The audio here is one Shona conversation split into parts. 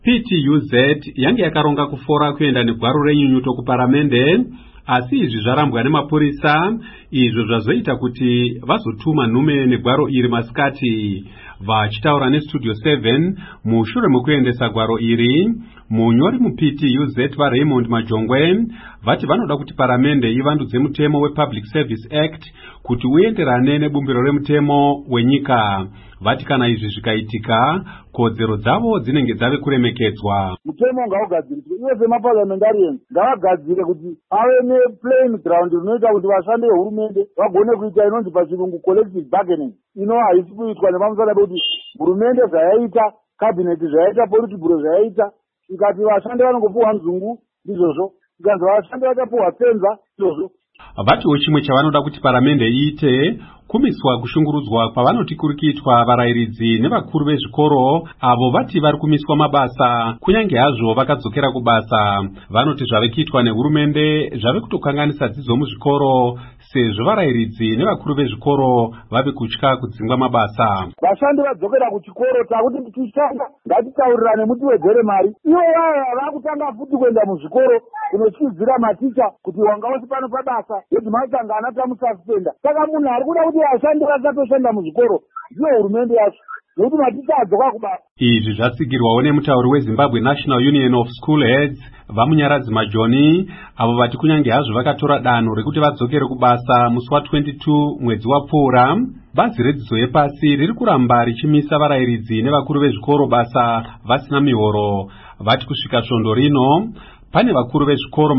PTUZ yange yakaronga kufora kuenda negwaro renyunyuto kuparamende, asi izvi zvarambwa nemapurisa, izvo zvazoita kuti vazotuma nhume negwaro iri masikati. Vachitaura neStudio 7 mushure mekuendesa gwaro iri, munyori muPTUZ vaRaymond Majongwe vati vanoda kuti paramende ivandudze mutemo wePublic Service Act kuti uenderane nebumbiro remutemo wenyika. Vati kana izvi zvikaitika, kodzero dzavo dzinenge dzave kuremekedzwa. Mutemo ngaugadziriswe, iwe semaparliamentarians ngavagadzire kuti ave neplaying ground inoita kuti vashandi vehurumende vagone kuita inonzi pachirungu collective bargaining. Ino haisi kuitwa nepamusana pekuti hurumende zvayaita, cabinet zvayaita, politburo zvayaita, ikati vashandi vanongopuwa nzungu ndizvozvo, ikanzi vashandi vachapuwa senza ndizvozvo. Vatiwo chimwe chavanoda kuti paramende iite kumiswa kushungurudzwa kwavanoti kuri kuitwa varayiridzi nevakuru vezvikoro avo vati vari kumiswa mabasa kunyange hazvo vakadzokera kubasa. Vanoti zvave kuitwa nehurumende zvave kutokanganisa dzidzo muzvikoro sezvo varayiridzi nevakuru vezvikoro vave kutya kudzingwa mabasa. Vashandi vadzokera kuchikoro takuti tishanda ngatitaurirane muti wedzere mari. Ivo vaya vakutanga futi kuenda muzvikoro kunochidzira maticha kuti wanga usi pano pabasa headmaster anatamususpenda. Saka munhu ari kuda kuti vashandi vasatoshanda muzvikoro ndiyo hurumende yacho nokuti maticha adzoka kubasa. Izvi zvasigirwawo nemutauri weZimbabwe National Union of School Heads Vamunyaradzi Majoni, avo vati kunyange hazvo vakatora danho rekuti vadzokere kubasa musi wa22 mwedzi wapfuura, bazi redzidzo yepasi riri kuramba richimisa varayiridzi nevakuru vezvikoro basa vasina mihoro. Vati kusvika svondo rino pane vakuru vezvikoro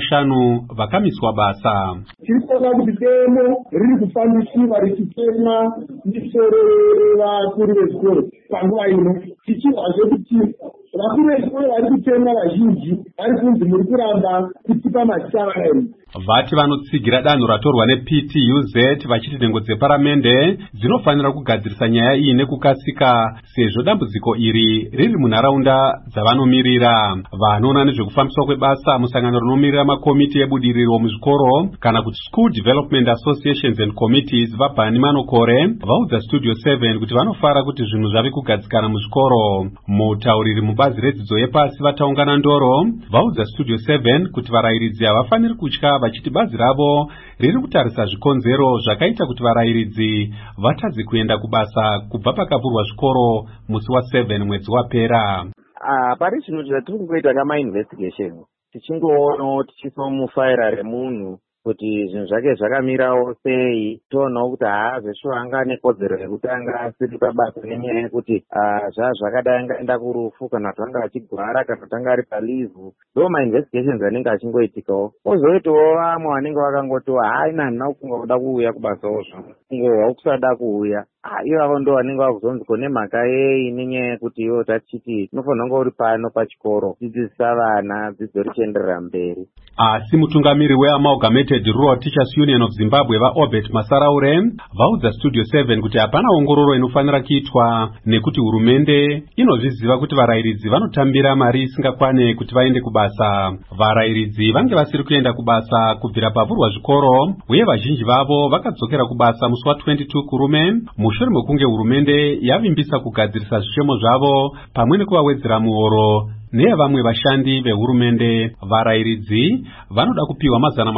50 vakamiswa basa. Tirikuona kuti demo riri kufambisiwa richitemwa misoro vakuru vezvikoro panguva ino, tichizvazve kuti vakuru vezvikoro vari kutemwa vazhinji vari kunzi muri kuramba kutipa mazita varayiridzi. Vati vanotsigira danho ratorwa nePTUZ vachiti nhengo dzeparamende dzinofanira kugadzirisa nyaya iyi nekukasika sezvo dambudziko iri riri munharaunda dzavanomirira. Vanoona nezvekufambiswa kwebasa musangano rinomirira makomiti ebudiriro muzvikoro kana kuti School Development Associations and Committees vabhani manokore vaudza Studio 7 kuti vanofara kuti zvinhu zvave kugadzikana muzvikoro. Mutauriri mubazi redzidzo yepasi vataungana ndoro vaudza Studio 7 kuti varayiridzi havafaniri kutya vachiti bazi ravo riri kutarisa zvikonzero zvakaita kuti varayiridzi vatadze kuenda kubasa kubva pakavhurwa zvikoro musi wa7 mwedzi wapera. Pari zvinhu zvatiri kungoita kamainvestigation tichingoona tichisomufaira remunhu kuti zvinhu zvake zvakamirawo sei, toonawo kuti haazveshuwa anga nekodzero yekutanga asiri pabasa nenyaya yekuti zvakadai angaenda kurufu kana kuti anga achigwara kana kuti anga ari palivhu. Ndo mainvestigations anenge achingoitikawo. Kozoitawo vamwe vanenge vakangotiwa haina handina kufunga kuda kuuya kubasawo zvavo, kungohwa kusada kuuya. Ivavo ndo vanenge vakuzonzi kone mhaka yei nenyaya yekuti ivo tachiti unofanira kunge uri pano pachikoro kudzidzisa vana dzidzo richienderera mberi. Asi mutungamiri weAmalgamated Rural Teachers Union of Zimbabwe vaObert Masaraure vaudza Studio 7 kuti hapana ongororo inofanira kuitwa nekuti hurumende inozviziva kuti varayiridzi vanotambira mari isingakwane kuti vaende kubasa. Varayiridzi vange vasiri kuenda kubasa kubvira pavhurwa zvikoro uye vazhinji vavo vakadzokera kubasa musi wa22 kurume mushure mekunge hurumende yavimbisa kugadzirisa zvichemo zvavo pamwe nekuvawedzera muhoro nevamwe vashandi vehurumende. Varayiridzi vanoda kupiwa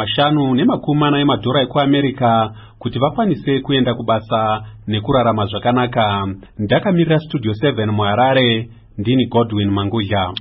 $540 emadhora ekuAmerica kuti vakwanise kuenda kubasa nekurarama zvakanaka. Ndakamirira Studio 7 muHarare, ndini Godwin Mangudya.